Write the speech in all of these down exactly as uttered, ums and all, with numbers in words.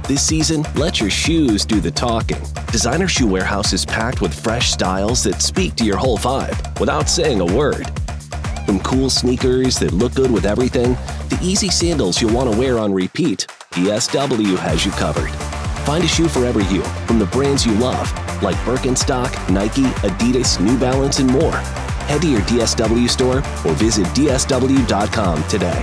This season, let your shoes do the talking. Designer Shoe Warehouse is packed with fresh styles that speak to your whole vibe without saying a word. From cool sneakers that look good with everything, to easy sandals you'll want to wear on repeat, D S W has you covered. Find a shoe for every you from the brands you love, like Birkenstock, Nike, Adidas, New Balance, and more. Head to your D S W store or visit D S W dot com today.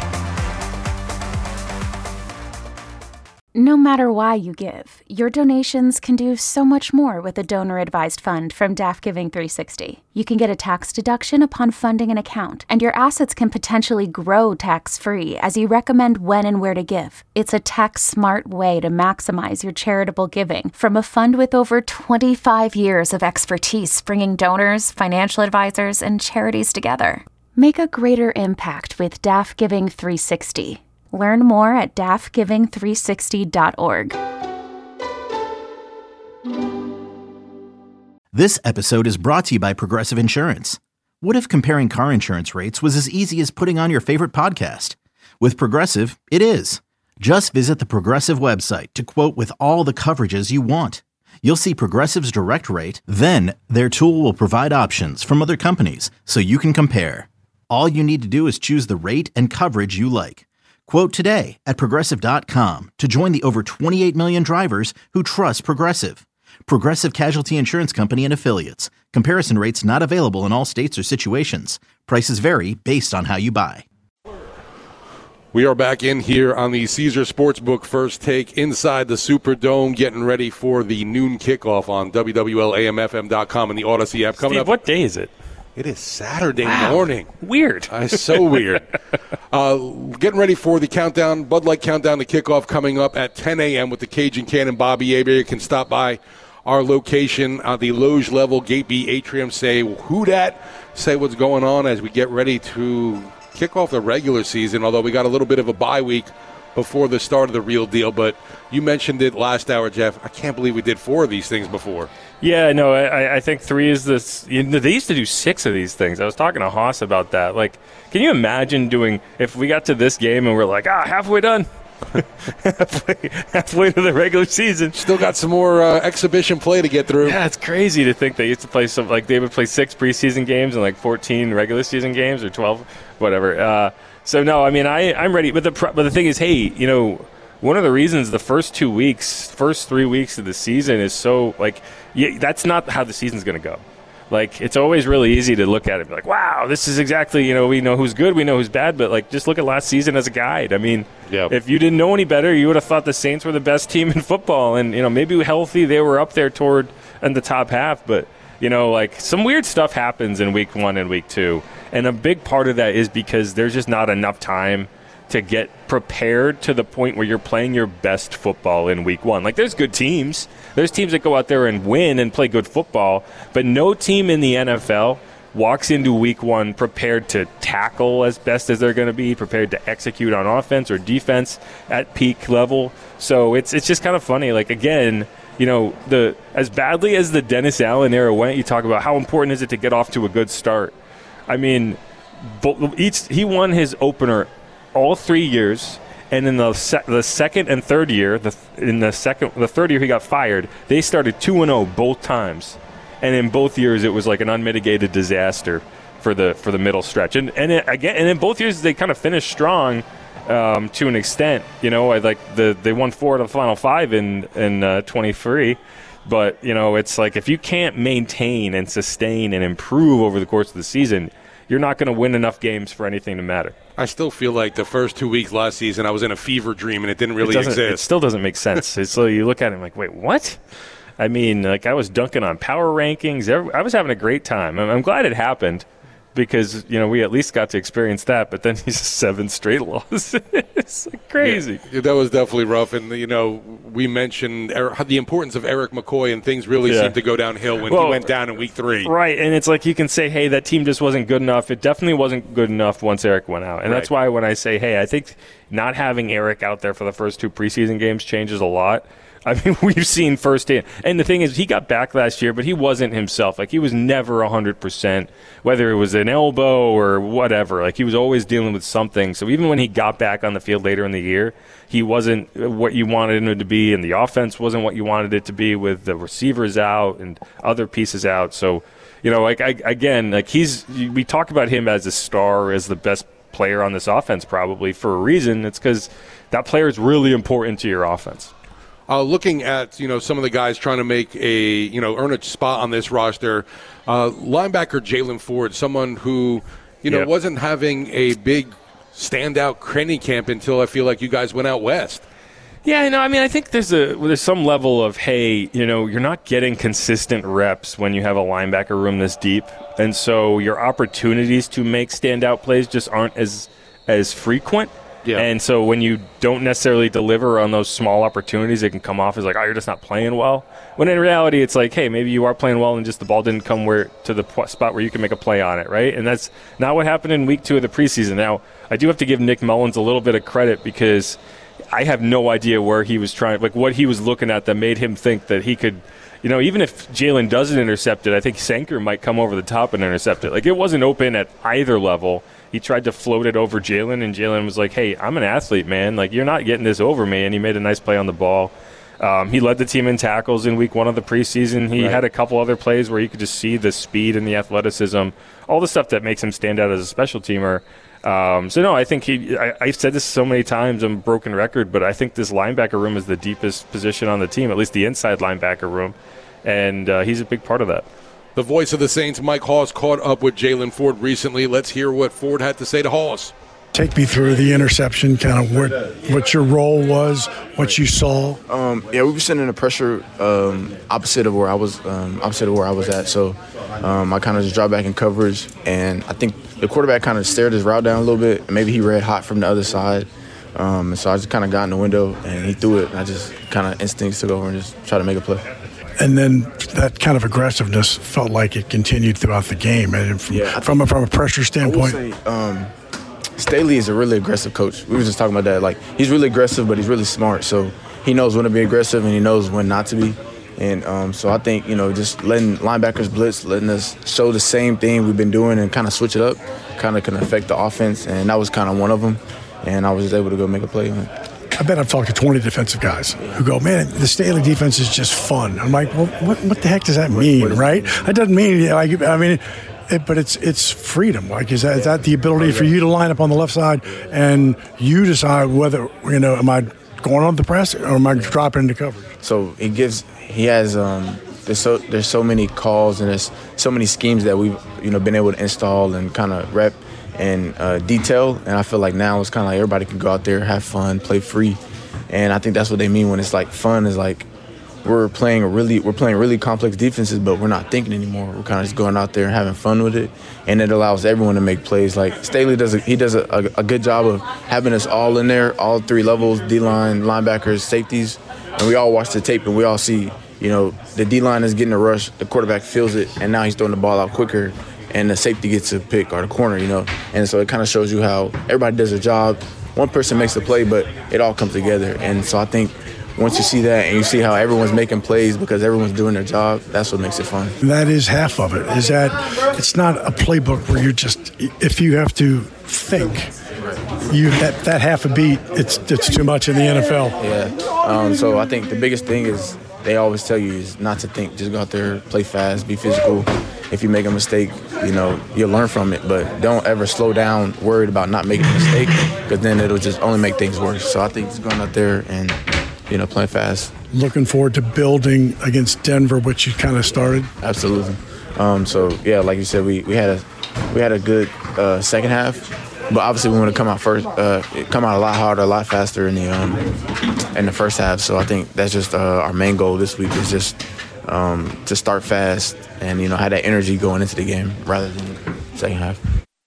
No matter why you give, your donations can do so much more with a donor-advised fund from D A F Giving three sixty. You can get a tax deduction upon funding an account, and your assets can potentially grow tax-free as you recommend when and where to give. It's a tax-smart way to maximize your charitable giving from a fund with over twenty-five years of expertise bringing donors, financial advisors, and charities together. Make a greater impact with D A F Giving three sixty. Learn more at D A F giving three sixty dot org. This episode is brought to you by Progressive Insurance. What if comparing car insurance rates was as easy as putting on your favorite podcast? With Progressive, it is. Just visit the Progressive website to quote with all the coverages you want. You'll see Progressive's direct rate, then their tool will provide options from other companies so you can compare. All you need to do is choose the rate and coverage you like. Quote today at Progressive dot com to join the over twenty-eight million drivers who trust Progressive. Progressive Casualty Insurance Company and Affiliates. Comparison rates not available in all states or situations. Prices vary based on how you buy. We are back in here on the Caesar Sportsbook First Take inside the Superdome, getting ready for the noon kickoff on W W L A M F M dot com and the Odyssey app. Coming Steve, up, what day is it? It is Saturday wow. morning. Weird. Uh, so weird. uh, getting ready for the countdown, Bud Light countdown, the kickoff coming up at ten a.m. with the Cajun Cannon. Bobby Abear. You can stop by our location on the Loge level, Gate B atrium. Say who dat, say what's going on as we get ready to kick off the regular season, although we got a little bit of a bye week before the start of the real deal. But you mentioned it last hour, Jeff. I can't believe we did four of these things before. Yeah, no, I, I think three is this. You know, they used to do six of these things. I was talking to Haas about that. Like, can you imagine doing, if we got to this game and we're like, ah, halfway done? halfway, halfway to the regular season. Still got some more uh, exhibition play to get through. Yeah, it's crazy to think they used to play some, like they would play six preseason games and like fourteen regular season games or twelve, whatever. Uh, so, no, I mean, I, I'm ready. But the, but the thing is, hey, you know, one of the reasons the first two weeks, first three weeks of the season is so, like, yeah, that's not how the season's going to go. Like, it's always really easy to look at it and be like, wow, this is exactly, you know, we know who's good, we know who's bad, but, like, just look at last season as a guide. I mean, yep. If you didn't know any better, you would have thought the Saints were the best team in football. And, you know, maybe healthy, they were up there toward in the top half. But, you know, like, some weird stuff happens in week one and week two. And a big part of that is because there's just not enough time to get prepared to the point where you're playing your best football in week one. Like, there's good teams. There's teams that go out there and win and play good football, but no team in the N F L walks into week one prepared to tackle as best as they're going to be, prepared to execute on offense or defense at peak level. So it's it's just kind of funny. Like, again, you know, the as badly as the Dennis Allen era went, you talk about how important is it to get off to a good start. I mean, each he won his opener all three years, and in the se- the second and third year, the in the second the third year he got fired. They started two and zero both times, and in both years it was like an unmitigated disaster for the for the middle stretch. And and it, again, and in both years they kind of finished strong um, to an extent. You know, I like the they won four of the final five in in uh, twenty-three. But, you know, it's like if you can't maintain and sustain and improve over the course of the season, you're not going to win enough games for anything to matter. I still feel like the first two weeks last season I was in a fever dream and it didn't really it exist. It still doesn't make sense. It's so you look at it and like, wait, what? I mean, like I was dunking on power rankings. I was having a great time. I'm glad it happened because, you know, we at least got to experience that. But then he's seven straight losses. It's like crazy. Yeah, that was definitely rough. And, you know, we mentioned the importance of Eric McCoy, and things really yeah. seemed to go downhill when well, he went down in week three. Right, and it's like you can say, hey, that team just wasn't good enough. It definitely wasn't good enough once Eric went out. And right. that's why when I say, hey, I think not having Eric out there for the first two preseason games changes a lot. I mean, we've seen firsthand. And the thing is, he got back last year, but he wasn't himself. Like, he was never one hundred percent, whether it was an elbow or whatever. Like, he was always dealing with something. So even when he got back on the field later in the year, he wasn't what you wanted him to be, and the offense wasn't what you wanted it to be with the receivers out and other pieces out. So, you know, like, I, again, like he's – we talk about him as a star, as the best player on this offense probably for a reason. It's because that player is really important to your offense. Uh, looking at, you know, some of the guys trying to make a, you know, earn a spot on this roster, uh, linebacker Jaylan Ford, someone who, you know, yep. wasn't having a big standout training camp until I feel like you guys went out west. Yeah, you know, I mean, I think there's a there's some level of, hey, you know, you're not getting consistent reps when you have a linebacker room this deep, and so your opportunities to make standout plays just aren't as as frequent. Yeah. And so when you don't necessarily deliver on those small opportunities, it can come off as like, oh, you're just not playing well. When in reality, it's like, hey, maybe you are playing well and just the ball didn't come where to the spot where you can make a play on it, right? And that's not what happened in week two of the preseason. Now, I do have to give Nick Mullins a little bit of credit because I have no idea where he was trying, like what he was looking at that made him think that he could, you know, even if Jalen doesn't intercept it, I think Sanker might come over the top and intercept it. Like, it wasn't open at either level. He tried to float it over Jalen, and Jalen was like, hey, I'm an athlete, man. Like, you're not getting this over me, and he made a nice play on the ball. Um, he led the team in tackles in week one of the preseason. He right. had a couple other plays where you could just see the speed and the athleticism, all the stuff that makes him stand out as a special teamer. Um, so, no, I think he I, – I've said this so many times, I'm a broken record, but I think this linebacker room is the deepest position on the team, at least the inside linebacker room, and uh, he's a big part of that. The voice of the Saints, Mike Hoss, caught up with Jaylan Ford recently. Let's hear what Ford had to say to Hoss. Take me through the interception, kind of what what your role was, what you saw. Um, yeah, we were sending the pressure um, opposite of where I was, um, opposite of where I was at. So um, I kind of just dropped back in coverage, and I think the quarterback kind of stared his route down a little bit. And maybe he read hot from the other side, um, and so I just kind of got in the window and he threw it, and I just kind of instincts took over and just tried to make a play. And then that kind of aggressiveness felt like it continued throughout the game. And from yeah, from, a, from a pressure standpoint, I would say, um, Staley is a really aggressive coach. We were just talking about that. Like, he's really aggressive, but he's really smart. So he knows when to be aggressive and he knows when not to be. And um, so I think, you know, just letting linebackers blitz, letting us show the same thing we've been doing and kind of switch it up, kind of can affect the offense. And that was kind of one of them. And I was just able to go make a play on it. I bet I've talked to twenty defensive guys who go, man, the Staley defense is just fun. I'm like, well, what what the heck does that mean, right? That doesn't mean, like, I mean, it, but it's it's freedom. Like, is that, is that the ability for you to line up on the left side and you decide whether, you know, am I going on the press or am I dropping into coverage? So it gives, he has, um, there's so there's so many calls and there's so many schemes that we've, you know, been able to install and kind of rep and uh, detail, and I feel like now it's kind of like everybody can go out there, have fun, play free, and I think that's what they mean when it's like fun is like we're playing a really we're playing really complex defenses, but we're not thinking anymore. We're kind of just going out there and having fun with it, and it allows everyone to make plays. Like Staley does, a, he does a, a, a good job of having us all in there, all three levels, D-line, linebackers, safeties, and we all watch the tape and we all see, you know, the D-line is getting a rush, the quarterback feels it, and now he's throwing the ball out quicker. And the safety gets a pick or the corner, you know. And so it kind of shows you how everybody does a job. One person makes a play, but it all comes together. And so I think once you see that and you see how everyone's making plays because everyone's doing their job, that's what makes it fun. That is half of it, is that it's not a playbook where you're just, if you have to think, you that, that half a beat, it's it's too much in the N F L. Yeah. Um, so I think the biggest thing is they always tell you is not to think. Just go out there, play fast, be physical. If you make a mistake, you know, you'll learn from it, but don't ever slow down worried about not making a mistake because then it'll just only make things worse. So I think just going out there and, you know, playing fast. Looking forward to building against Denver, which you kind of started. Absolutely. Um, so, yeah, like you said, we, we had a we had a good uh, second half, but obviously we want to come out first, uh, come out a lot harder, a lot faster in the um, in the first half. So I think that's just uh, our main goal this week is just um, to start fast and, you know, have that energy going into the game rather than the second half.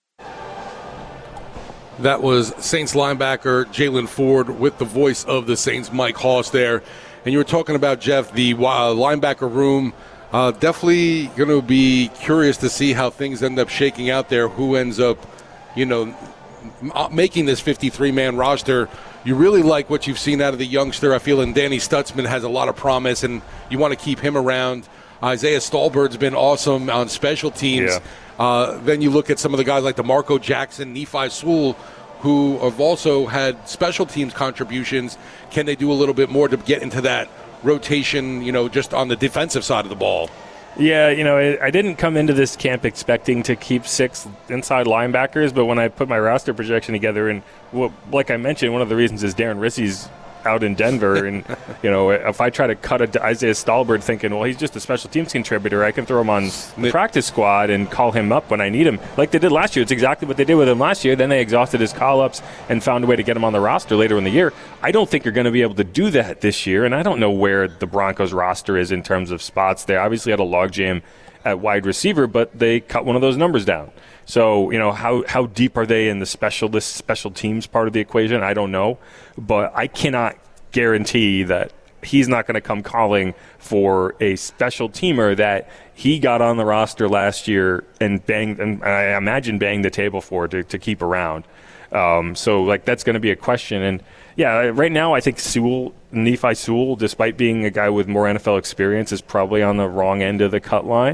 That was Saints linebacker Jaylan Ford with the voice of the Saints, Mike Hoss there. And you were talking about, Jeff, the uh, linebacker room. Uh, definitely going to be curious to see how things end up shaking out there, who ends up, you know, making this fifty-three man roster. you really like what you've seen out of the youngster. I feel and Danny Stutzman has a lot of promise, and you want to keep him around. Isaiah Stallbird's been awesome on special teams. Yeah. Uh, then you look at some of the guys like DeMarco Jackson, Nephi Sewell, who have also had special teams contributions. Can they do a little bit more to get into that rotation, you know, just on the defensive side of the ball? Yeah, you know, I didn't come into this camp expecting to keep six inside linebackers, but when I put my roster projection together, and well, like I mentioned, one of the reasons is Darren Rissy's out in Denver, and you know, if I try to cut a Isaiah Stallbird thinking, well, he's just a special teams contributor, I can throw him on the practice squad and call him up when I need him, like they did last year. It's exactly what they did with him last year. Then they exhausted his call-ups and found a way to get him on the roster later in the year. I don't think you're going to be able to do that this year, and I don't know where the Broncos roster is in terms of spots. They obviously had a logjam at wide receiver, but they cut one of those numbers down. So, you know, how, how deep are they in the specialist special teams part of the equation? I don't know. But I cannot guarantee that he's not going to come calling for a special teamer that he got on the roster last year and banged, and I imagine banged the table for to, to keep around. Um, so, like, that's going to be a question. And, yeah, right now I think Sewell, Nephi Sewell, despite being a guy with more N F L experience, is probably on the wrong end of the cut line.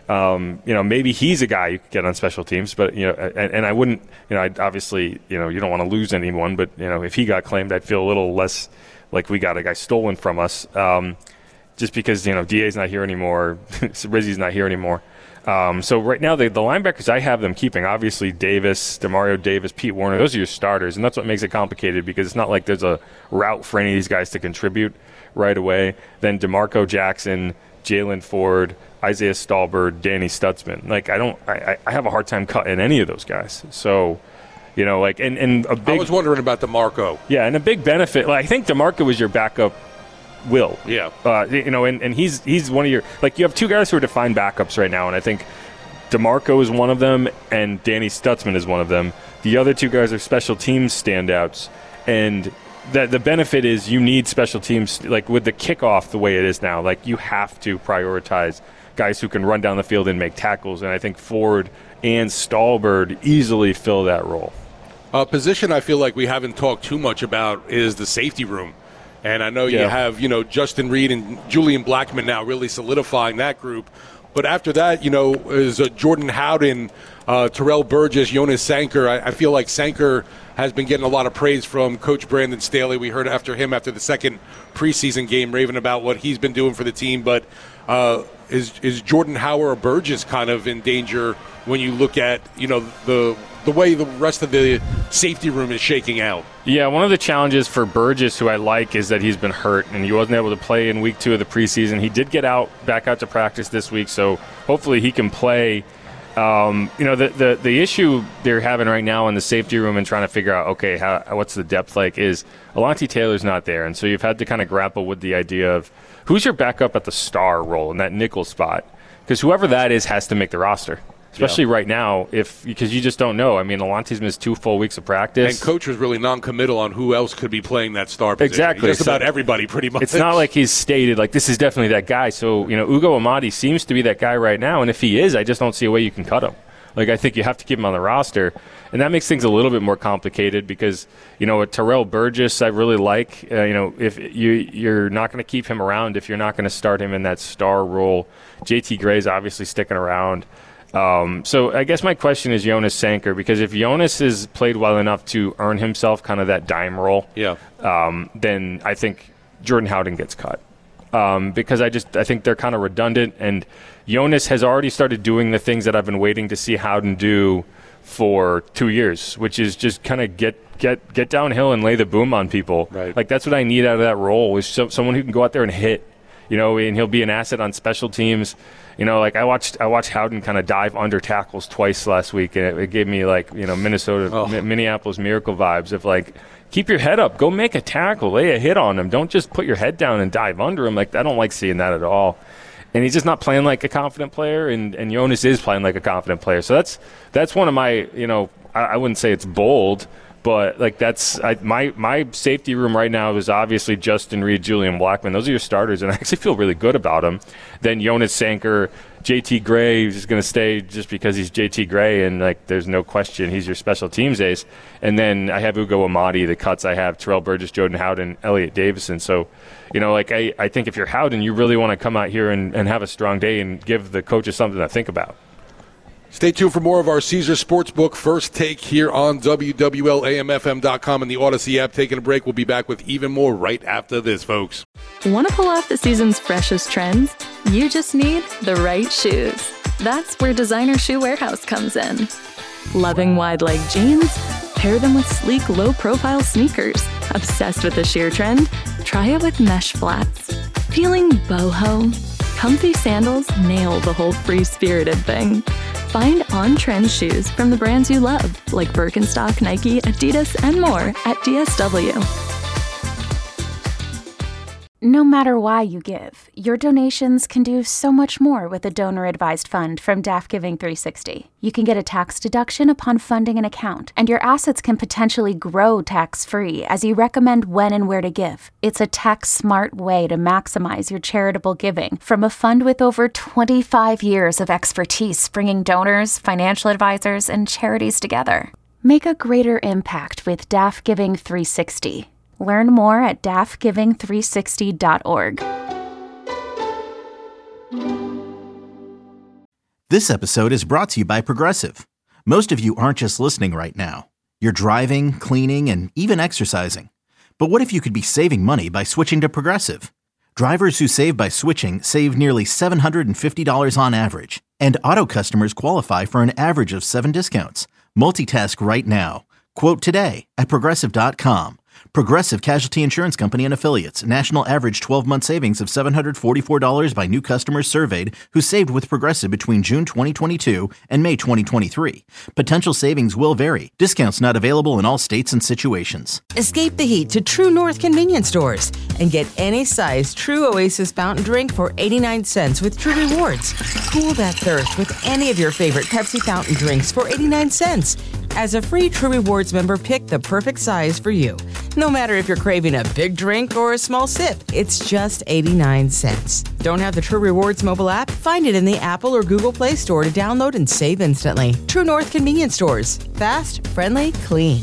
Um, you know, maybe he's a guy you could get on special teams, but, you know, and, and I wouldn't, you know, I'd obviously, you know, you don't want to lose anyone, but, you know, if he got claimed, I'd feel a little less like we got a guy stolen from us, um, just because, you know, D A's not here anymore, Rizzy's not here anymore. Um, so right now, the, the linebackers, I have them keeping, obviously, Davis, Demario Davis, Pete Warner, those are your starters, and that's what makes it complicated because it's not like there's a route for any of these guys to contribute right away. Then DeMarco Jackson, Jalen Ford, Isaiah Stallbird, Danny Stutzman. Like, I don't, I, I have a hard time cutting any of those guys. So, you know, like, and, and a big. I was wondering about DeMarco. Yeah, and a big benefit. Like, I think DeMarco was your backup will. Yeah. Uh, you know, and, and he's he's one of your, like, you have two guys who are defined backups right now, and I think DeMarco is one of them, and Danny Stutzman is one of them. The other two guys are special teams standouts, and that the benefit is you need special teams, like with the kickoff the way it is now, like you have to prioritize guys who can run down the field and make tackles, and I think Ford and Stallbird easily fill that role. A position I feel like we haven't talked too much about is the safety room. And I know you Yeah. have, you know, Justin Reed and Julian Blackman now really solidifying that group. But after that, you know, is uh, Jordan Howden, uh, Terrell Burgess, Jonas Sanker. I, I feel like Sanker has been getting a lot of praise from Coach Brandon Staley. We heard after him after the second preseason game raving about what he's been doing for the team. But uh, is is Jordan Howard or Burgess kind of in danger when you look at, you know, the the way the rest of the safety room is shaking out? Yeah, one of the challenges for Burgess, who I like, is that he's been hurt and he wasn't able to play in week two of the preseason. He did get out, back out to practice this week, so hopefully he can play. Um, you know, the, the the issue they're having right now in the safety room and trying to figure out, okay, how, what's the depth like, is Alontae Taylor's not there, and so you've had to kind of grapple with the idea of who's your backup at the star role in that nickel spot, because whoever that is has to make the roster. Especially yeah. right now, if because you just don't know. I mean, Alontae's missed two full weeks of practice. And Coach was really non-committal on who else could be playing that star position. Exactly. Just so about everybody, pretty much. It's not like he's stated, like, this is definitely that guy. So, you know, Ugo Amadi seems to be that guy right now. And if he is, I just don't see a way you can cut him. Like, I think you have to keep him on the roster. And that makes things a little bit more complicated because, you know, with Terrell Burgess, I really like, uh, you know, if you, you're not going to keep him around, if you're not going to start him in that star role. J T Gray's obviously sticking around. Um, so I guess my question is Jonas Sanker, because if Jonas has played well enough to earn himself kind of that dime role, yeah. um, then I think Jordan Howden gets cut. Um, because I just I think they're kind of redundant, and Jonas has already started doing the things that I've been waiting to see Howden do for two years, which is just kind of get get get downhill and lay the boom on people. Right. Like, that's what I need out of that role, is so, someone who can go out there and hit, you know, and he'll be an asset on special teams. You know, like I watched I watched Howden kind of dive under tackles twice last week, and it, it gave me, like, you know, Minnesota, oh. Mi- Minneapolis Miracle vibes of, like, keep your head up, go make a tackle, lay a hit on him. Don't just put your head down and dive under him. Like, I don't like seeing that at all. And he's just not playing like a confident player, and, and Jonas is playing like a confident player. So that's that's one of my, you know, I, I wouldn't say it's bold, But like that's I, my my safety room right now is obviously Justin Reed, Julian Blackmon. Those are your starters, and I actually feel really good about them. Then Jonas Sanker, J T Gray, who's just going to stay just because he's J T Gray, and like there's no question he's your special teams ace. And then I have Ugo Amadi, the cuts I have Terrell Burgess, Jordan Howden, Elliot Davison. So, you know, like I, I think if you're Howden, you really want to come out here and, and have a strong day and give the coaches something to think about. Stay tuned for more of our Caesars Sportsbook First Take here on W W L A M F M dot com and the Odyssey app. Taking a break. We'll be back with even more right after this, folks. Want to pull off the season's freshest trends? You just need the right shoes. That's where Designer Shoe Warehouse comes in. Loving wide leg jeans? Pair them with sleek, low-profile sneakers. Obsessed with the sheer trend? Try it with mesh flats. Feeling boho? Comfy sandals nail the whole free-spirited thing. Find on-trend shoes from the brands you love, like Birkenstock, Nike, Adidas, and more at D S W. No matter why you give, your donations can do so much more with a donor-advised fund from D A F Giving three sixty. You can get a tax deduction upon funding an account, and your assets can potentially grow tax-free as you recommend when and where to give. It's a tax-smart way to maximize your charitable giving from a fund with over twenty-five years of expertise bringing donors, financial advisors, and charities together. Make a greater impact with D A F Giving three sixty. Learn more at D A F giving three sixty dot org. This episode is brought to you by Progressive. Most of you aren't just listening right now. You're driving, cleaning, and even exercising. But what if you could be saving money by switching to Progressive? Drivers who save by switching save nearly seven hundred fifty dollars on average. And auto customers qualify for an average of seven discounts. Multitask right now. Quote today at progressive dot com. Progressive Casualty Insurance Company and Affiliates. National average twelve-month savings of seven hundred forty-four dollars by new customers surveyed who saved with Progressive between June twenty twenty-two and May twenty twenty-three. Potential savings will vary. Discounts not available in all states and situations. Escape the heat to True North convenience stores and get any size True Oasis fountain drink for eighty-nine cents with True Rewards. Cool that thirst with any of your favorite Pepsi fountain drinks for eighty-nine cents. As a free True Rewards member, pick the perfect size for you. No matter if you're craving a big drink or a small sip, it's just eighty-nine cents. Don't have the True Rewards mobile app? Find it in the Apple or Google Play Store to download and save instantly. True North convenience stores. Fast, friendly, clean.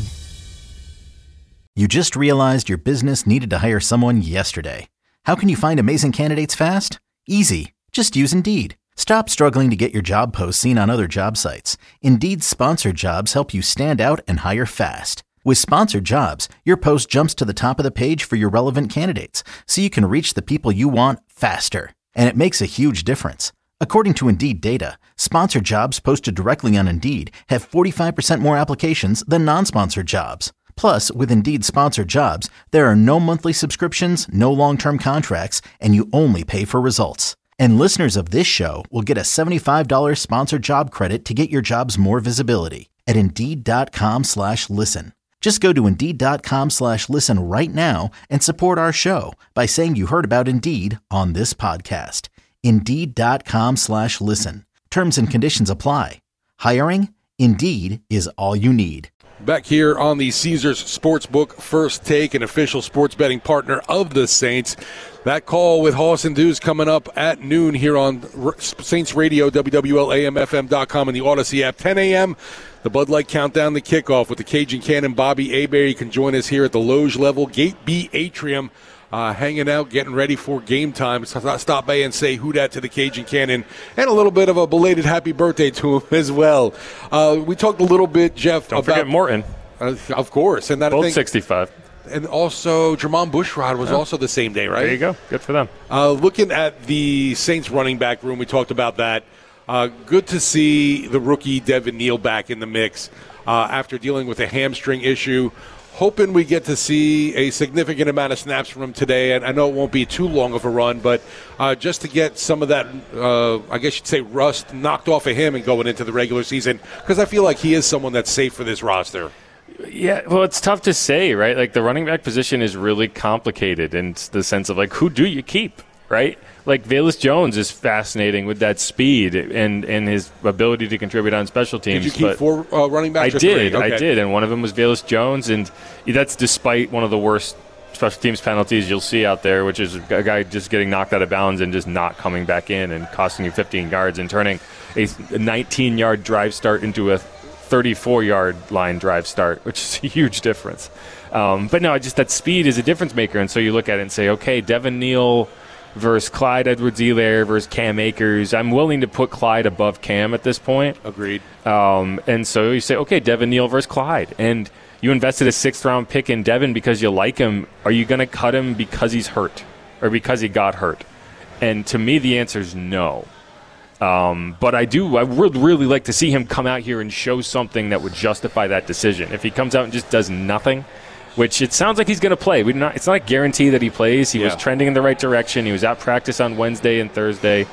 You just realized your business needed to hire someone yesterday. How can you find amazing candidates fast? Easy. Just use Indeed. Stop struggling to get your job posts seen on other job sites. Indeed's sponsored jobs help you stand out and hire fast. With sponsored jobs, your post jumps to the top of the page for your relevant candidates, so you can reach the people you want faster. And it makes a huge difference. According to Indeed data, sponsored jobs posted directly on Indeed have forty-five percent more applications than non-sponsored jobs. Plus, with Indeed sponsored jobs, there are no monthly subscriptions, no long-term contracts, and you only pay for results. And listeners of this show will get a seventy-five dollars sponsored job credit to get your jobs more visibility at Indeed.com slash listen. Just go to Indeed.com slash listen right now and support our show by saying you heard about Indeed on this podcast. Indeed.com slash listen. Terms and conditions apply. Hiring? Indeed is all you need. Back here on the Caesars Sportsbook First Take, an official sports betting partner of the Saints. That call with Hoss and Dews coming up at noon here on Saints Radio, W W L A M F M dot com and the Odyssey app. ten a.m., the Bud Light Countdown, the kickoff with the Cajun Cannon, Bobby Hebert. You can join us here at the Loge level, Gate B Atrium, uh, hanging out, getting ready for game time. Stop by and say who dat to the Cajun Cannon, and a little bit of a belated happy birthday to him as well. Uh, we talked a little bit, Jeff, Don't about... forget Morton. Uh, of course. And that Both thing, sixty-five. And also, Jermon Bushrod was oh. also the same day, right? There you go. Good for them. Uh, looking at the Saints running back room, we talked about that. Uh, good to see the rookie Devin Neal back in the mix uh, after dealing with a hamstring issue. Hoping we get to see a significant amount of snaps from him today. And I know it won't be too long of a run, but uh, just to get some of that, uh, I guess you'd say, rust knocked off of him and going into the regular season, because I feel like he is someone that's safe for this roster. Yeah, well, it's tough to say, right? Like, the running back position is really complicated in the sense of, like, who do you keep? right? Like Velus Jones is fascinating with that speed and, and his ability to contribute on special teams. Did you keep four uh, running backs? I did, okay. I did, and one of them was Velus Jones, and that's despite one of the worst special teams penalties you'll see out there, which is a guy just getting knocked out of bounds and just not coming back in and costing you fifteen yards and turning a nineteen-yard drive start into a thirty-four-yard line drive start, which is a huge difference. Um, but no, just that speed is a difference maker, and so you look at it and say, okay, Devin Neal versus Clyde Edwards-Helaire versus Cam Akers. I'm willing to put Clyde above Cam at this point. Agreed. Um, and so you say, okay, Devin Neal versus Clyde. And you invested a sixth-round pick in Devin because you like him. Are you going to cut him because he's hurt or because he got hurt? And to me, the answer is no. Um, but I do. I would really like to see him come out here and show something that would justify that decision. If he comes out and just does nothing, which it sounds like he's going to play. We not, it's not a guarantee that he plays. He yeah. was trending in the right direction. He was at practice on Wednesday and Thursday.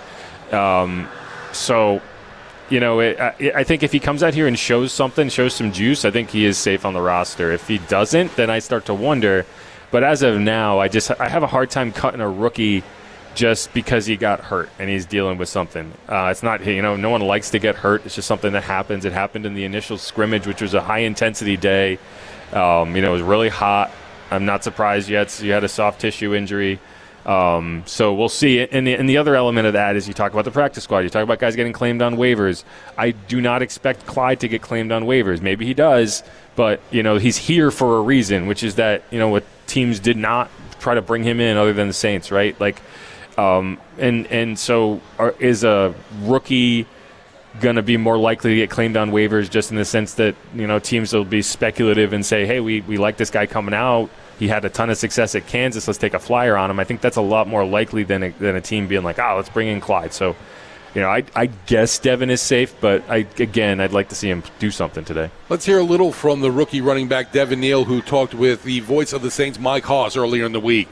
Um, so, you know, it, I, I think if he comes out here and shows something, shows some juice, I think he is safe on the roster. If he doesn't, then I start to wonder. But as of now, I just I have a hard time cutting a rookie just because he got hurt and he's dealing with something. Uh, it's not, you know, no one likes to get hurt. It's just something that happens. It happened in the initial scrimmage, which was a high-intensity day. Um, you know, it was really hot. I'm not surprised yet. You had a soft tissue injury. Um, so we'll see. And the, and the other element of that is you talk about the practice squad. You talk about guys getting claimed on waivers. I do not expect Clyde to get claimed on waivers. Maybe he does, but, you know, he's here for a reason, which is that, you know, what teams did not try to bring him in other than the Saints, right? Like, um, and, and so are, is a rookie going to be more likely to get claimed on waivers just in the sense that, you know, teams will be speculative and say, hey, we, we like this guy coming out. He had a ton of success at Kansas. Let's take a flyer on him. I think that's a lot more likely than a, than a team being like, oh, let's bring in Clyde. So, you know, I, I guess Devin is safe, but, I again, I'd like to see him do something today. Let's hear a little from the rookie running back, Devin Neal, who talked with the voice of the Saints, Mike Haas, earlier in the week.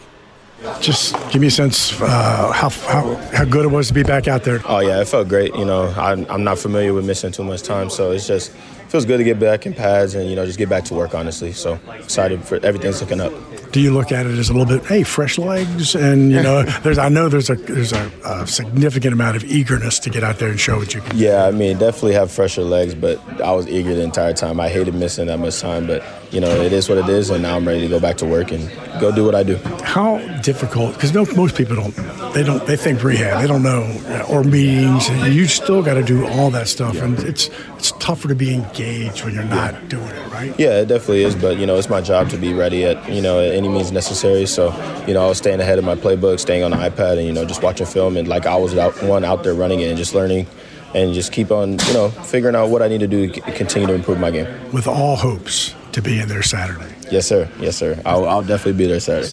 Just give me a sense uh, how, how how good it was to be back out there. Oh, yeah, it felt great. You know, I'm, I'm not familiar with missing too much time, so it's just feels good to get back in pads and, you know, just get back to work, honestly. So excited for everything's looking up. Do you look at it as a little bit, hey, fresh legs? And, you know, there's I know there's a there's a, a significant amount of eagerness to get out there and show what you can do. Yeah, I mean, definitely have fresher legs, but I was eager the entire time. I hated missing that much time, but, you know, it is what it is, and now I'm ready to go back to work and go do what I do. How difficult, because no, most people don't, they don't, they think rehab, they don't know, or meetings, and you still got to do all that stuff, yeah. and it's it's tougher to be engaged when you're not yeah. doing it, right? Yeah, it definitely is, but, you know, it's my job to be ready at, you know, at any means necessary, so, you know, I was staying ahead of my playbook, staying on the iPad, and, you know, just watching film, and like I was out, one out there running it and just learning, and just keep on, you know, figuring out what I need to do to continue to improve my game. With all hopes to be in there Saturday. Yes, sir. Yes, sir. I'll, I'll definitely be there Saturday.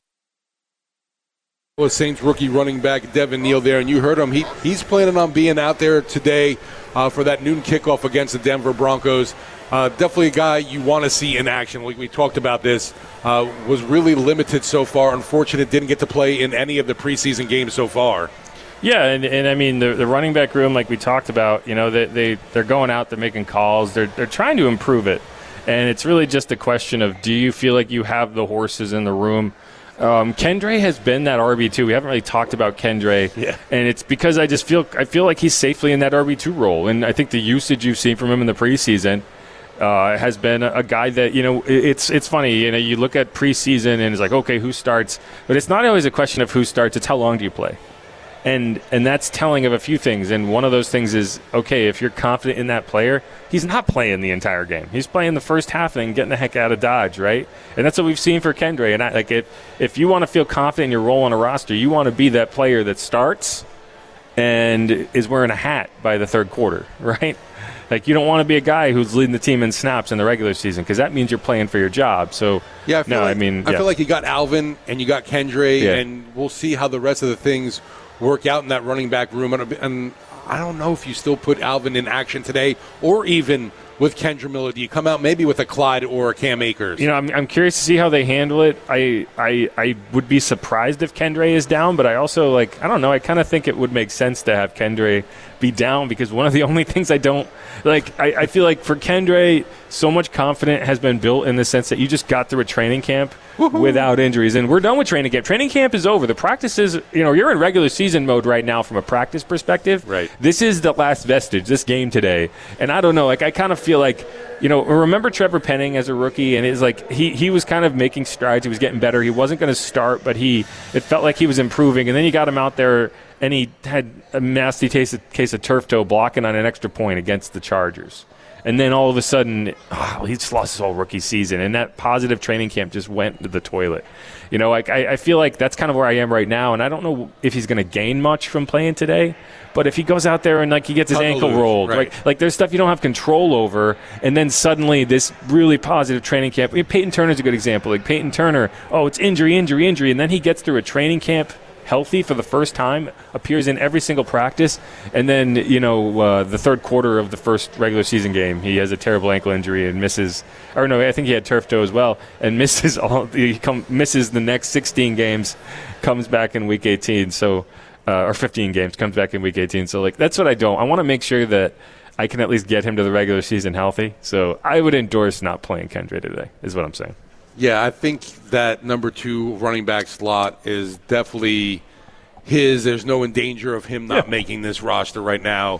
Well, Saints rookie running back Devin Neal there, and you heard him. He he's planning on being out there today uh, for that noon kickoff against the Denver Broncos. Uh, definitely a guy you want to see in action. Like we talked about this, uh, was really limited so far. Unfortunate, didn't get to play in any of the preseason games so far. Yeah, and, and I mean the, the running back room, like we talked about, you know, they, they they're going out, they're making calls, they're they're trying to improve it, and it's really just a question of, do you feel like you have the horses in the room? Um, Kendre has been that R B two. We haven't really talked about Kendre, yeah. and it's because I just feel I feel like he's safely in that R B two role, and I think the usage you've seen from him in the preseason uh, has been a, a guy that, you know, it's it's funny, you know, you look at preseason and it's like, okay, who starts? But it's not always a question of who starts, it's how long do you play? And and that's telling of a few things. And one of those things is, okay, if you're confident in that player, he's not playing the entire game. He's playing the first half and getting the heck out of Dodge, right? And that's what we've seen for Kendre. And I, like, if if you want to feel confident in your role on a roster, you want to be that player that starts and is wearing a hat by the third quarter, right? Like, you don't want to be a guy who's leading the team in snaps in the regular season, because that means you're playing for your job. So yeah, I feel no, like, I mean, I yeah. feel like you got Alvin and you got Kendre, yeah. and we'll see how the rest of the things work out in that running back room. And, and I don't know if you still put Alvin in action today, or even with Kendre Miller. Do you come out maybe with a Clyde or a Cam Akers? You know, I'm, I'm curious to see how they handle it. I, I I would be surprised if Kendre is down, but I also, like, I don't know, I kind of think it would make sense to have Kendre be down, because one of the only things I don't, like, I, I feel like for Kendre, so much confidence has been built in the sense that you just got through a training camp without injuries. And we're done with training camp. Training camp is over. The practices, you know, you're in regular season mode right now from a practice perspective. Right. This is the last vestige, this game today. And I don't know, like I kind of feel like, you know, remember Trevor Penning as a rookie, and it's like he, he was kind of making strides. He was getting better. He wasn't going to start, but he it felt like he was improving. And then you got him out there, and he had a nasty case of, case of turf toe blocking on an extra point against the Chargers. And then all of a sudden, oh, he just lost his whole rookie season, and that positive training camp just went to the toilet. You know, like I, I feel like that's kind of where I am right now, and I don't know if he's going to gain much from playing today. But if he goes out there and like he gets his ankle rolled, right. like like there's stuff you don't have control over, and then suddenly this really positive training camp. I mean, Peyton Turner's a good example. Like Peyton Turner, oh, it's injury, injury, injury, and then he gets through a training camp healthy for the first time, appears in every single practice, and then, you know, uh, the third quarter of the first regular season game, he has a terrible ankle injury and misses, or no, I think he had turf toe as well, and misses all, he come, misses the next sixteen games, comes back in week eighteen, so, uh, or fifteen games, comes back in week eighteen, so, like, that's what I don't, I want to make sure that I can at least get him to the regular season healthy, so I would endorse not playing Kendra today, is what I'm saying. Yeah, I think that number two running back slot is definitely his. There's no in danger of him not yeah. making this roster right now.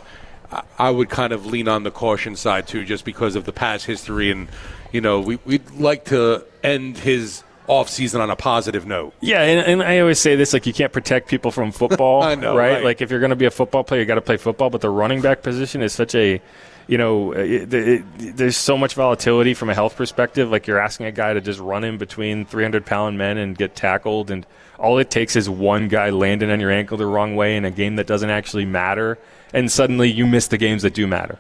I would kind of lean on the caution side, too, just because of the past history. And, you know, we, we'd like to end his offseason on a positive note. Yeah, and, and I always say this, like, you can't protect people from football, I know, right? right? Like, if you're going to be a football player, you got to play football. But the running back position is such a – you know, it, it, there's so much volatility from a health perspective. Like, you're asking a guy to just run in between three hundred pound men and get tackled, and all it takes is one guy landing on your ankle the wrong way in a game that doesn't actually matter, and suddenly you miss the games that do matter.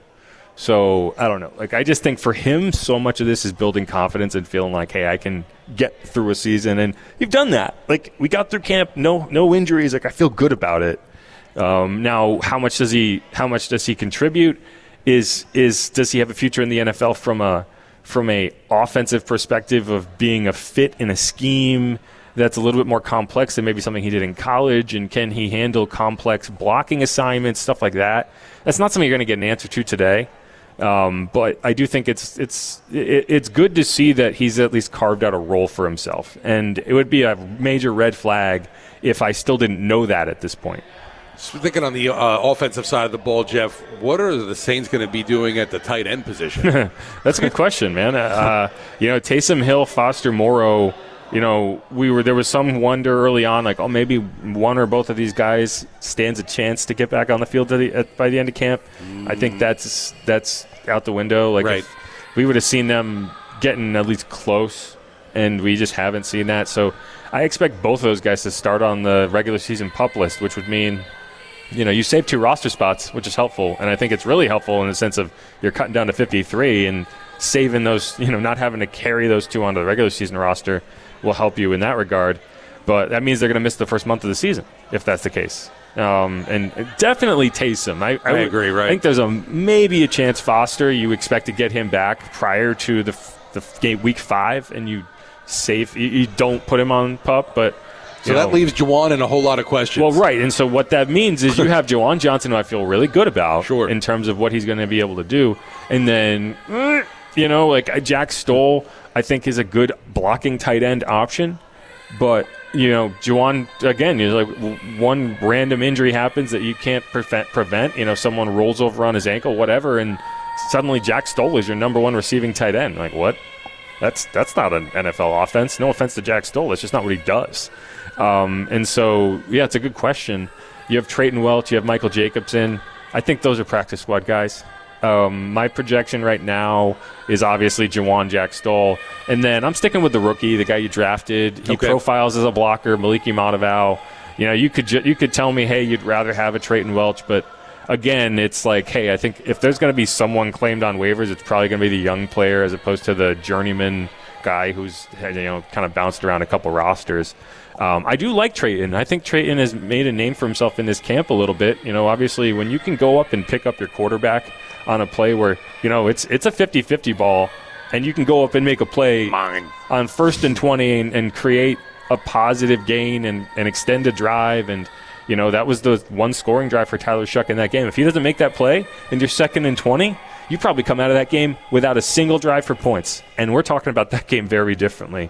So, I don't know. Like, I just think for him, so much of this is building confidence and feeling like, hey, I can get through a season, and you've done that. Like, we got through camp, no no injuries. Like, I feel good about it. Um, now, how much does he how much does he contribute? Is is does he have a future in the N F L from a from a offensive perspective of being a fit in a scheme that's a little bit more complex than maybe something he did in college? And can he handle complex blocking assignments, stuff like that? That's not something you're going to get an answer to today. Um, but I do think it's it's it, it's good to see that he's at least carved out a role for himself. And it would be a major red flag if I still didn't know that at this point. So thinking on the uh, offensive side of the ball, Jeff, what are the Saints going to be doing at the tight end position? That's a good question, man. Uh, you know, Taysom Hill, Foster Moreau, you know, we were there was some wonder early on, like, oh, maybe one or both of these guys stands a chance to get back on the field to the, at, by the end of camp. Mm. I think that's that's out the window. Like, right. if we would have seen them getting at least close, and we just haven't seen that. So I expect both of those guys to start on the regular season PUP list, which would mean – you know, you save two roster spots, which is helpful, and I think it's really helpful in the sense of you're cutting down to fifty-three, and saving those, you know, not having to carry those two onto the regular season roster will help you in that regard. But that means they're going to miss the first month of the season if that's the case. Um, and definitely Taysom. I, I, I agree, right? I think there's a maybe a chance Foster, you expect to get him back prior to the, the game week five, and you save, you, you don't put him on PUP, but So that know. leaves Juwan in a whole lot of questions. Well, right. And so what that means is you have Juwan Johnson, who I feel really good about sure. in terms of what he's going to be able to do. And then, you know, like Jack Stoll, I think, is a good blocking tight end option. But, you know, Juwan, again, is like one random injury happens that you can't prevent, prevent. You know, someone rolls over on his ankle, whatever, and suddenly Jack Stoll is your number one receiving tight end. Like, what? That's, that's not an N F L offense. No offense to Jack Stoll. That's just not what he does. Um, and so, yeah, it's a good question. You have Trayton Welch, you have Michael Jacobson. I think those are practice squad guys. Um, my projection right now is obviously Juwan, Jack Stoll. And then I'm sticking with the rookie, the guy you drafted. He okay. profiles as a blocker, Maliki Matavao. You know, you could ju- you could tell me, hey, you'd rather have a Trayton Welch, but again, it's like, hey, I think if there's going to be someone claimed on waivers, it's probably going to be the young player as opposed to the journeyman guy who's, you know, kind of bounced around a couple rosters. Um, I do like Trayton. I think Trayton has made a name for himself in this camp a little bit. You know, obviously, when you can go up and pick up your quarterback on a play where, you know, it's it's a fifty-fifty ball, and you can go up and make a play Mine. on first and twenty and, and create a positive gain and, and extend a drive. And, you know, that was the one scoring drive for Tyler Shuck in that game. If he doesn't make that play and you're second and twenty, you probably come out of that game without a single drive for points. And we're talking about that game very differently.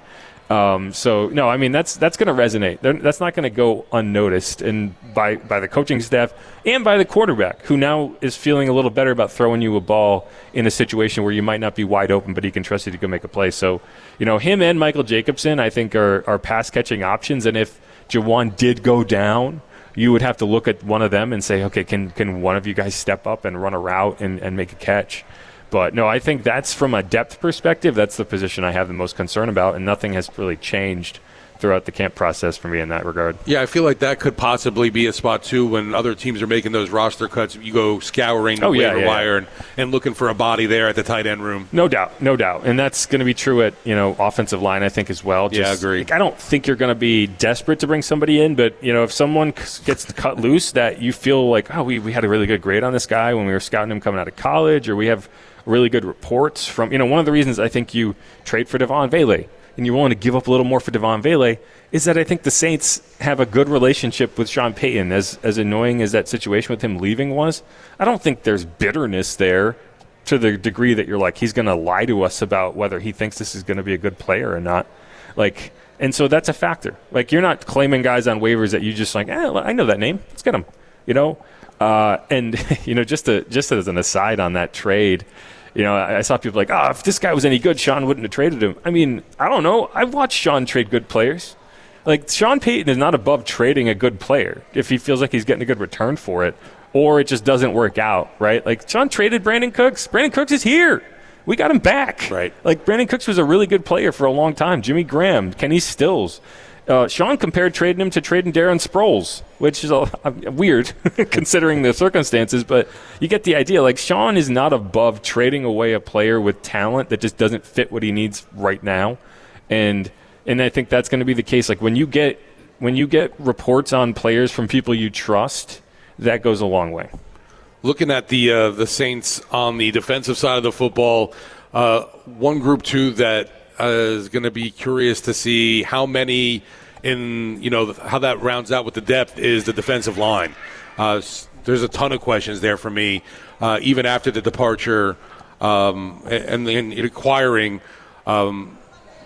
Um, so no, I mean that's that's going to resonate. They're, that's not going to go unnoticed, and by by the coaching staff and by the quarterback, who now is feeling a little better about throwing you a ball in a situation where you might not be wide open, but he can trust you to go make a play. So, you know, him and Michael Jacobson, I think, are are pass catching options. And if Juwan did go down, you would have to look at one of them and say, okay, can can one of you guys step up and run a route and, and make a catch? But, no, I think that's from a depth perspective, that's the position I have the most concern about, and nothing has really changed throughout the camp process for me in that regard. Yeah, I feel like that could possibly be a spot, too, when other teams are making those roster cuts. You go scouring the oh, yeah, waiver yeah, wire yeah. And, and looking for a body there at the tight end room. No doubt, no doubt. And that's going to be true at, you know, offensive line, I think, as well. Just, yeah, I agree. Like, I don't think you're going to be desperate to bring somebody in, but, you know, if someone gets cut loose that you feel like, oh, we, we had a really good grade on this guy when we were scouting him coming out of college, or we have really good reports from, you know, one of the reasons I think you trade for Devon Vele and you're willing to give up a little more for Devon Vele is that I think the Saints have a good relationship with Sean Payton. As as annoying as that situation with him leaving was, I don't think there's bitterness there to the degree that you're like, he's going to lie to us about whether he thinks this is going to be a good player or not. Like, and so that's a factor. Like, you're not claiming guys on waivers that you just like, eh, I know that name. Let's get him, you know? Uh, and, you know, just to, just as an aside on that trade, you know, I saw people like, oh, if this guy was any good, Sean wouldn't have traded him. I mean, I don't know. I've watched Sean trade good players. Like, Sean Payton is not above trading a good player if he feels like he's getting a good return for it, or it just doesn't work out, right? Like, Sean traded Brandon Cooks. Brandon Cooks is here. We got him back. Right. Like, Brandon Cooks was a really good player for a long time. Jimmy Graham, Kenny Stills. Uh, Sean compared trading him to trading Darren Sproles, which is a, a, weird considering the circumstances, but you get the idea. Like, Sean is not above trading away a player with talent that just doesn't fit what he needs right now, and and I think that's going to be the case. Like, when you get when you get reports on players from people you trust, that goes a long way. Looking at the uh, the Saints on the defensive side of the football, uh, one group too that Uh, is going to be curious to see how many in, you know, how that rounds out with the depth is the defensive line. Uh, there's a ton of questions there for me, uh, even after the departure um, and, and acquiring um,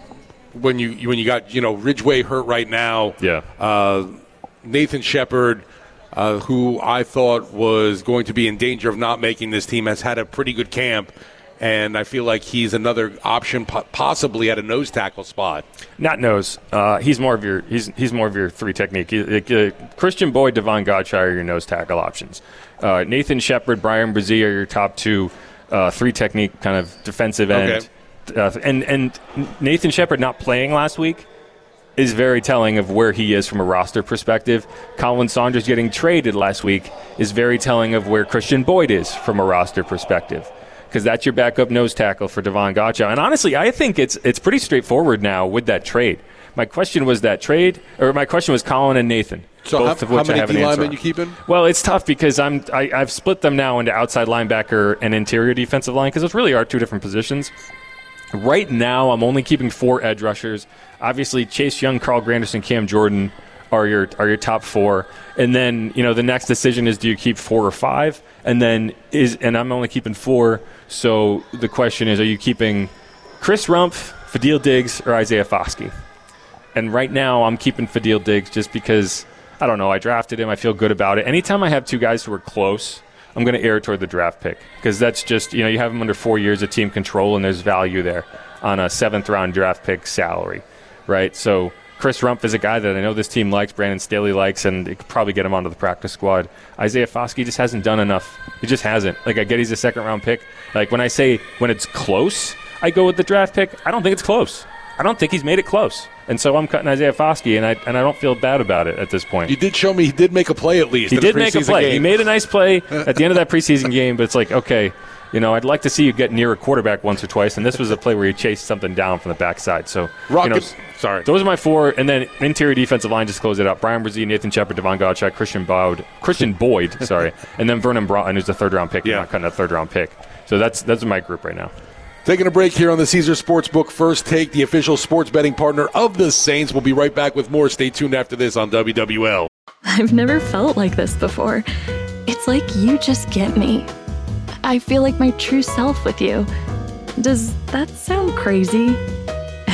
when you when you got, you know, Ridgeway hurt right now. Yeah. Uh, Nathan Shepard, uh, who I thought was going to be in danger of not making this team, has had a pretty good camp. And I feel like he's another option, possibly at a nose tackle spot. Not nose. Uh, he's more of your he's he's more of your three technique. Uh, Christian Boyd, Devon Godchaux are your nose tackle options. Uh, Nathan Shepard, Brian Brzee are your top two uh, three technique kind of defensive end. Okay. Uh, and and Nathan Shepard not playing last week is very telling of where he is from a roster perspective. Colin Saunders getting traded last week is very telling of where Christian Boyd is from a roster perspective, because that's your backup nose tackle for Devon Godchaux. And honestly, I think it's it's pretty straightforward now with that trade. My question was that trade, or my question was Colin and Nathan. So both how, of which how many I have an D answer linemen on. you keeping? Well, it's tough because I'm I, I've split them now into outside linebacker and interior defensive line, because those really are two different positions. Right now, I'm only keeping four edge rushers. Obviously, Chase Young, Carl Granderson, Cam Jordan are your are your top four, and then, you know, the next decision is, do you keep four or five? And then is and I'm only keeping four. So the question is, are you keeping Chris Rumph, Fadil Diggs, or Isaiah Foskey? And right now, I'm keeping Fadil Diggs just because, I don't know, I drafted him. I feel good about it. Anytime I have two guys who are close, I'm going to err toward the draft pick, because that's just, you know, you have them under four years of team control, and there's value there on a seventh-round draft pick salary, right? So Chris Rumph is a guy that I know this team likes, Brandon Staley likes, and it could probably get him onto the practice squad. Isaiah Foskey just hasn't done enough. He just hasn't. Like, I get he's a second-round pick. Like, when I say when it's close, I go with the draft pick, I don't think it's close. I don't think he's made it close. And so I'm cutting Isaiah Foskey, and I and I don't feel bad about it at this point. You did show me he did make a play at least. He in did the make a play. game. He made a nice play at the end of that preseason game, but it's like, okay, you know, I'd like to see you get near a quarterback once or twice, and this was a play where he chased something down from the backside. So, Rocket, you know, sorry. Those are my four, and then interior defensive line, just close it out. Brian Brzee, Nathan Shepard, Devon Godchaux, Christian Boyd, Christian Boyd, sorry, and then Vernon Broughton, who's a third-round pick. Yeah. I'm not cutting a third-round pick. So that's that's my group right now. Taking a break here on the Caesar Sportsbook First Take, the official sports betting partner of the Saints. We'll be right back with more. Stay tuned after this on W W L. I've never felt like this before. It's like you just get me. I feel like my true self with you. Does that sound crazy? And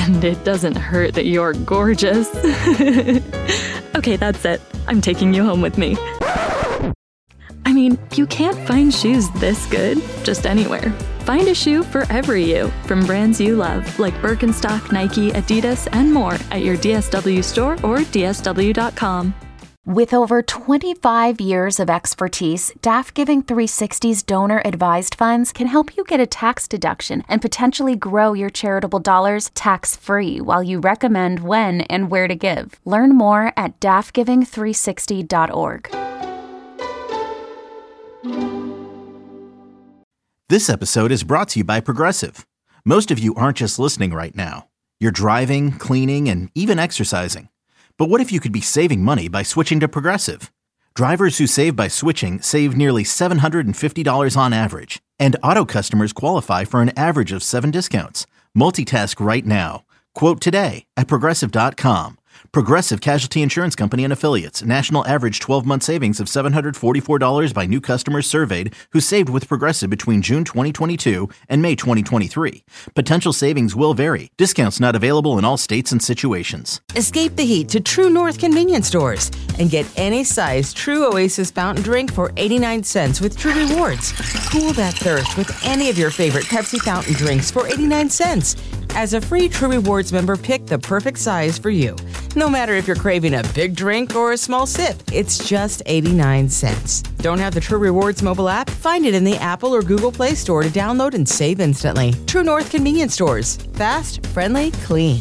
And it doesn't hurt that you're gorgeous. Okay, that's it. I'm taking you home with me. I mean, you can't find shoes this good just anywhere. Find a shoe for every you, from brands you love, like Birkenstock, Nike, Adidas, and more at your D S W store or D S W dot com. With over twenty-five years of expertise, Daft Giving three sixty's donor-advised funds can help you get a tax deduction and potentially grow your charitable dollars tax-free while you recommend when and where to give. Learn more at daft giving three sixty dot org. This episode is brought to you by Progressive. Most of you aren't just listening right now. You're driving, cleaning, and even exercising. But what if you could be saving money by switching to Progressive? Drivers who save by switching save nearly seven hundred fifty dollars on average. And auto customers qualify for an average of seven discounts. Multitask right now. Quote today at progressive dot com. Progressive Casualty Insurance Company and Affiliates. National average twelve-month savings of seven hundred forty-four dollars by new customers surveyed who saved with Progressive between June twenty twenty-two and May twenty twenty-three. Potential savings will vary. Discounts not available in all states and situations. Escape the heat to True North convenience stores and get any size True Oasis fountain drink for eighty-nine cents with True Rewards. Cool that thirst with any of your favorite Pepsi fountain drinks for eighty-nine cents. As a free True Rewards member, pick the perfect size for you. No matter if you're craving a big drink or a small sip, it's just eighty-nine cents. Don't have the True Rewards mobile app? Find it in the Apple or Google Play Store to download and save instantly. True North convenience stores. Fast, friendly, clean.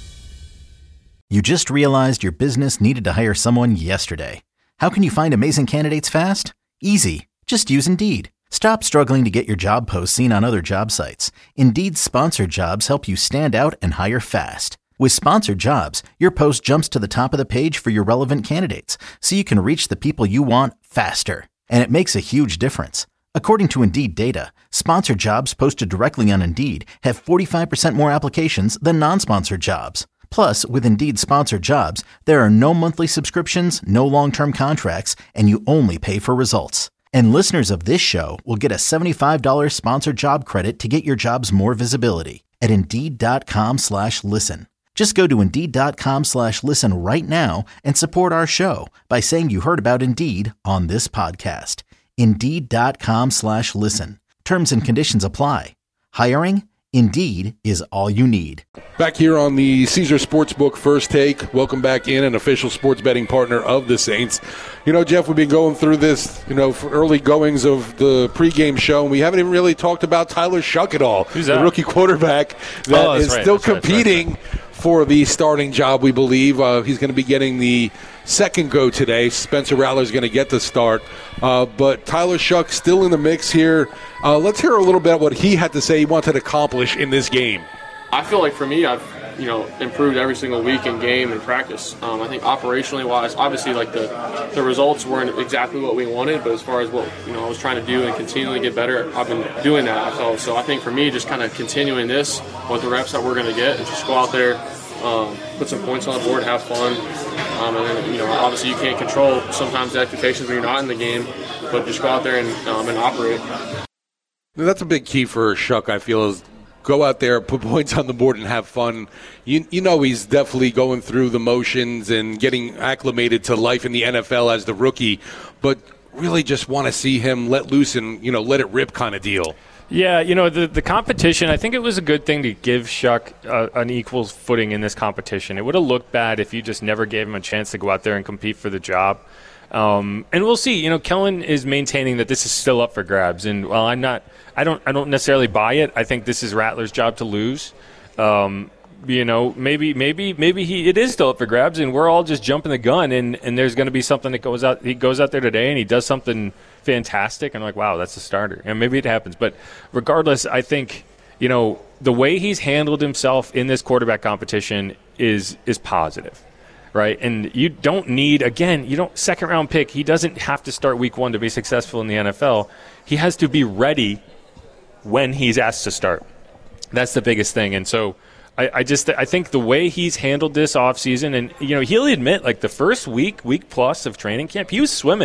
You just realized your business needed to hire someone yesterday. How can you find amazing candidates fast? Easy. Just use Indeed. Stop struggling to get your job posts seen on other job sites. Indeed's sponsored jobs help you stand out and hire fast. With sponsored jobs, your post jumps to the top of the page for your relevant candidates, so you can reach the people you want faster. And it makes a huge difference. According to Indeed data, sponsored jobs posted directly on Indeed have forty-five percent more applications than non-sponsored jobs. Plus, with Indeed sponsored jobs, there are no monthly subscriptions, no long-term contracts, and you only pay for results. And listeners of this show will get a seventy-five dollars sponsored job credit to get your jobs more visibility at Indeed.com slash listen. Just go to Indeed.com slash listen right now and support our show by saying you heard about Indeed on this podcast. Indeed.com slash listen. Terms and conditions apply. Hiring? Indeed is all you need. Back here on the Caesar Sportsbook First Take. Welcome back in, an official sports betting partner of the Saints. You know, Jeff, we've been going through this, you know, for early goings of the pregame show, and we haven't even really talked about Tyler Shough at all. Who's that? The rookie quarterback that oh, is right. still that's right, competing that's right. for the starting job, we believe. Uh, he's going to be getting the second go today. Spencer Rattler's going to get the start. Uh, but Tyler Shough still in the mix here. Uh, let's hear a little bit what he had to say he wanted to accomplish in this game. I feel like for me, I've you know improved every single week in game and practice. Um, I think operationally wise, obviously like the the results weren't exactly what we wanted, but as far as what you know I was trying to do and continually get better, I've been doing that. I felt so. I think for me, just kind of continuing this with the reps that we're going to get, and just go out there, um, put some points on the board, have fun, um, and then you know obviously you can't control sometimes the expectations when you're not in the game, but just go out there and um, and operate. That's a big key for Shough, I feel, is go out there, put points on the board, and have fun. You, you know he's definitely going through the motions and getting acclimated to life in the N F L as the rookie, but really just want to see him let loose and, you know, let it rip kind of deal. Yeah, you know, the the competition, I think it was a good thing to give Shough uh, an equal footing in this competition. It would have looked bad if you just never gave him a chance to go out there and compete for the job. Um, and we'll see. You know, Kellen is maintaining that this is still up for grabs. And while I'm not, I don't, I don't necessarily buy it. I think this is Rattler's job to lose. Um, you know, maybe, maybe, maybe he it is still up for grabs, and we're all just jumping the gun. And, and there's going to be something that goes out. He goes out there today and he does something fantastic. And I'm like, wow, that's a starter. And maybe it happens. But regardless, I think you know the way he's handled himself in this quarterback competition is is positive. Right, and you don't need, again, you don't, second round pick, he doesn't have to start week one to be successful in the N F L. He has to be ready when he's asked to start. That's the biggest thing. And so I, I just, I think the way he's handled this offseason, and, you know, he'll admit, like, the first week, week plus of training camp, he was swimming.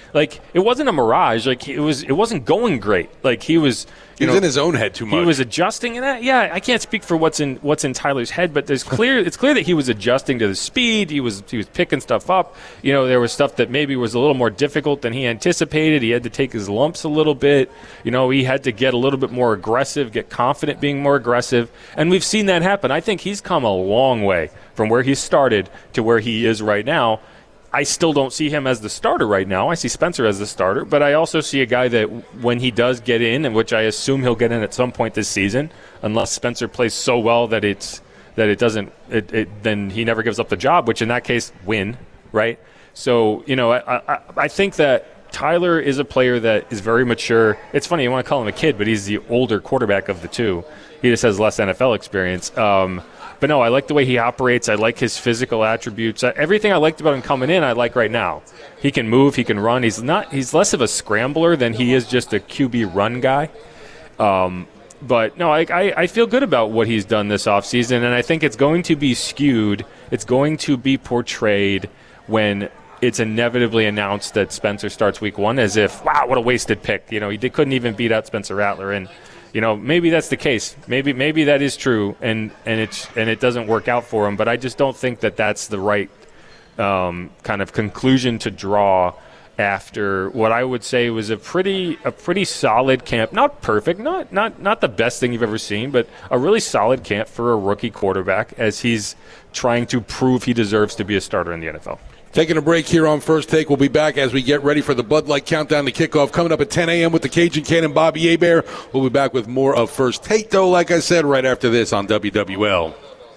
like it wasn't a mirage. Like it was, it wasn't going great. Like he was, he you was know, in his own head too much. He was adjusting in that. Yeah, I can't speak for what's in what's in Tyler's head, but there's clear. It's clear that he was adjusting to the speed. He was he was picking stuff up. You know, there was stuff that maybe was a little more difficult than he anticipated. He had to take his lumps a little bit. You know, he had to get a little bit more aggressive, get confident being more aggressive, and we've seen that happen. I think he's come a long way from where he started to where he is right now. I still don't see him as the starter right now. I see Spencer as the starter, but I also see a guy that when he does get in, and which I assume he'll get in at some point this season, unless Spencer plays so well that it's that it doesn't, it, it then he never gives up the job, which in that case, win, right? So, you know, I, I, I think that Tyler is a player that is very mature. It's funny, you want to call him a kid, but he's the older quarterback of the two. He just has less N F L experience. Um, But no, I like the way he operates. I like his physical attributes. Everything I liked about him coming in, I like right now. He can move. He can run. He's not. He's less of a scrambler than he is just a Q B run guy. Um, but no, I, I, I feel good about what he's done this offseason, and I think it's going to be skewed. It's going to be portrayed when it's inevitably announced that Spencer starts week one as if, wow, what a wasted pick. You know, he did, couldn't even beat out Spencer Rattler, and you know, maybe that's the case. Maybe maybe that is true, and and it's and it doesn't work out for him. But I just don't think that that's the right um, kind of conclusion to draw after what I would say was a pretty a pretty solid camp. Not perfect, not not not the best thing you've ever seen, but a really solid camp for a rookie quarterback as he's trying to prove he deserves to be a starter in the N F L. Taking a break here on First Take. We'll be back as we get ready for the Bud Light Countdown to Kickoff coming up at ten a.m. with the Cajun Cannon, Bobby Hebert. We'll be back with more of First Take, though, like I said, right after this on W W L.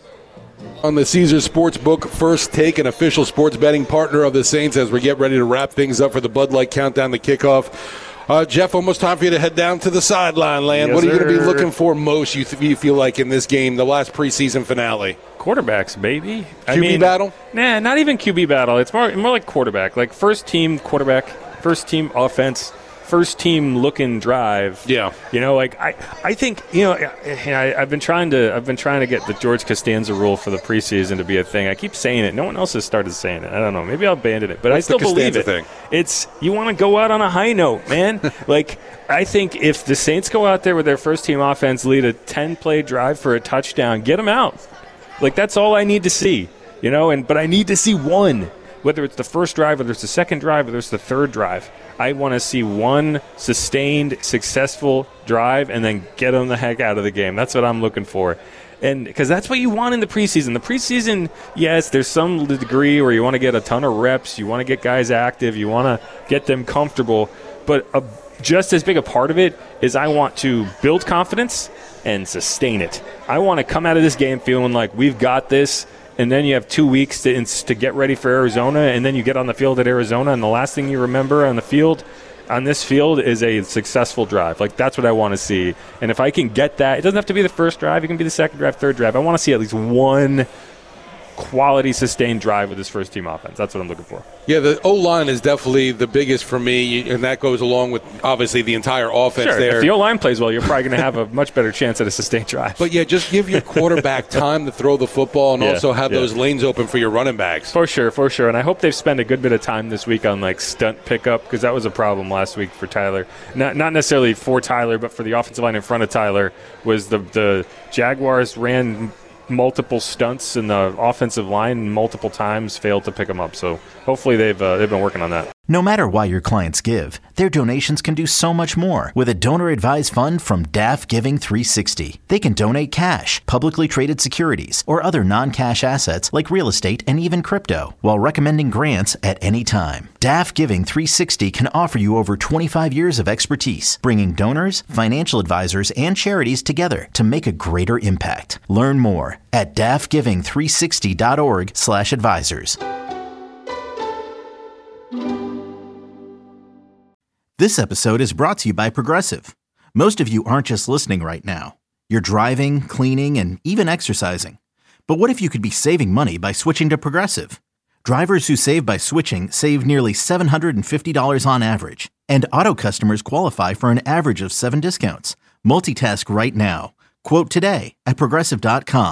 On the Caesars Sportsbook, First Take, an official sports betting partner of the Saints, as we get ready to wrap things up for the Bud Light Countdown to Kickoff. Uh, Jeff, almost time for you to head down to the sideline land. Yes, what are you going to be sir. looking for most, you, th- you feel like, in this game, the last preseason finale? Quarterbacks, baby. Q B I mean, battle? Nah, not even Q B battle. It's more more like quarterback, like first team quarterback, first team offense, first team looking drive. Yeah, you know, like I, I think you know, I, I've been trying to I've been trying to get the George Costanza rule for the preseason to be a thing. I keep saying it. No one else has started saying it. I don't know. Maybe I'll abandon it, but What's I still the believe Costanza it. Thing? It's you want to go out on a high note, man. Like I think if the Saints go out there with their first team offense, lead a ten play drive for a touchdown, get them out. Like, that's all I need to see, you know, and but I need to see one, whether it's the first drive, whether it's the second drive, whether it's the third drive. I want to see one sustained, successful drive and then get them the heck out of the game. That's what I'm looking for. And because that's what you want in the preseason. The preseason, yes, there's some degree where you want to get a ton of reps. You want to get guys active. You want to get them comfortable. But a, just as big a part of it is I want to build confidence and sustain it. I want to come out of this game feeling like we've got this, and then you have two weeks to to get ready for Arizona, and then you get on the field at Arizona, and the last thing you remember on the field, on this field, is a successful drive. Like, that's what I want to see. And if I can get that, it doesn't have to be the first drive. It can be the second drive, third drive. I want to see at least one quality, sustained drive with this first team offense. That's what I'm looking for. Yeah, the O-line is definitely the biggest for me, and that goes along with, obviously, the entire offense sure, there. If the O-line plays well, you're probably going to have a much better chance at a sustained drive. But, yeah, just give your quarterback time to throw the football and yeah, also have yeah. those lanes open for your running backs. For sure, for sure. And I hope they've spent a good bit of time this week on, like, stunt pickup, because that was a problem last week for Tyler. Not not necessarily for Tyler, but for the offensive line in front of Tyler, was the the Jaguars ran multiple stunts in the offensive line multiple times, failed to pick them up. So hopefully they've uh, they've been working on that. No matter why your clients give, their donations can do so much more with a donor-advised fund from D A F Giving three sixty. They can donate cash, publicly traded securities, or other non-cash assets like real estate and even crypto, while recommending grants at any time. D A F Giving three sixty can offer you over twenty-five years of expertise, bringing donors, financial advisors, and charities together to make a greater impact. Learn more at D A F giving three sixty dot org slash advisors. This episode is brought to you by Progressive. Most of you aren't just listening right now. You're driving, cleaning, and even exercising. But what if you could be saving money by switching to Progressive? Drivers who save by switching save nearly seven hundred fifty dollars on average. And auto customers qualify for an average of seven discounts. Multitask right now. Quote today at Progressive dot com.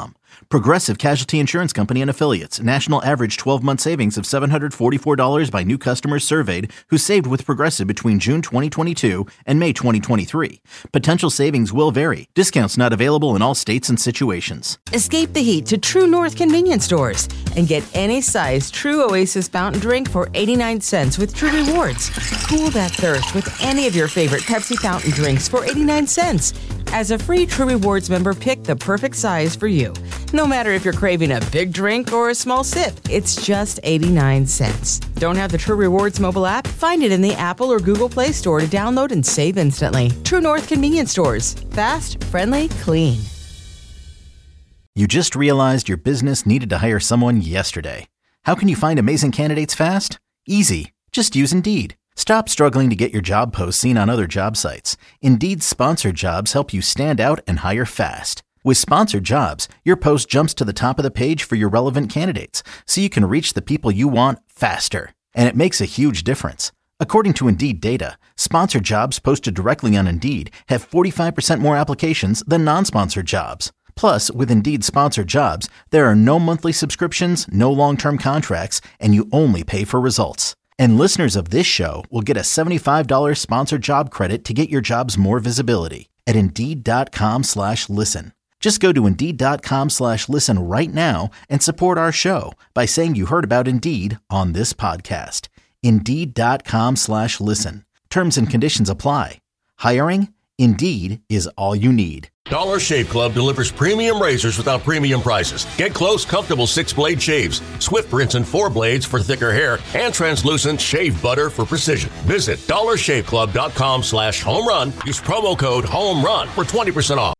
Progressive Casualty Insurance Company and Affiliates. National average twelve-month savings of seven hundred forty-four dollars by new customers surveyed who saved with Progressive between June twenty twenty-two and May twenty twenty-three. Potential savings will vary. Discounts not available in all states and situations. Escape the heat to True North convenience stores and get any size True Oasis fountain drink for eighty-nine cents with True Rewards. Cool that thirst with any of your favorite Pepsi fountain drinks for eighty-nine cents. As a free True Rewards member, pick the perfect size for you. No matter if you're craving a big drink or a small sip, it's just eighty-nine cents. Don't have the True Rewards mobile app? Find it in the Apple or Google Play Store to download and save instantly. True North convenience stores. Fast, friendly, clean. You just realized your business needed to hire someone yesterday. How can you find amazing candidates fast? Easy. Just use Indeed. Stop struggling to get your job posts seen on other job sites. Indeed's sponsored jobs help you stand out and hire fast. With sponsored jobs, your post jumps to the top of the page for your relevant candidates, so you can reach the people you want faster. And it makes a huge difference. According to Indeed data, sponsored jobs posted directly on Indeed have forty-five percent more applications than non-sponsored jobs. Plus, with Indeed sponsored jobs, there are no monthly subscriptions, no long-term contracts, and you only pay for results. And listeners of this show will get a seventy-five dollars sponsored job credit to get your jobs more visibility at Indeed.com slash listen. Just go to Indeed.com slash listen right now and support our show by saying you heard about Indeed on this podcast. Indeed.com slash listen. Terms and conditions apply. Hiring? Indeed is all you need. Dollar Shave Club delivers premium razors without premium prices. Get close, comfortable six-blade shaves, swift rinse and four blades for thicker hair, and translucent shave butter for precision. Visit dollarshaveclub.com slash home run. Use promo code HOME RUN for twenty percent off.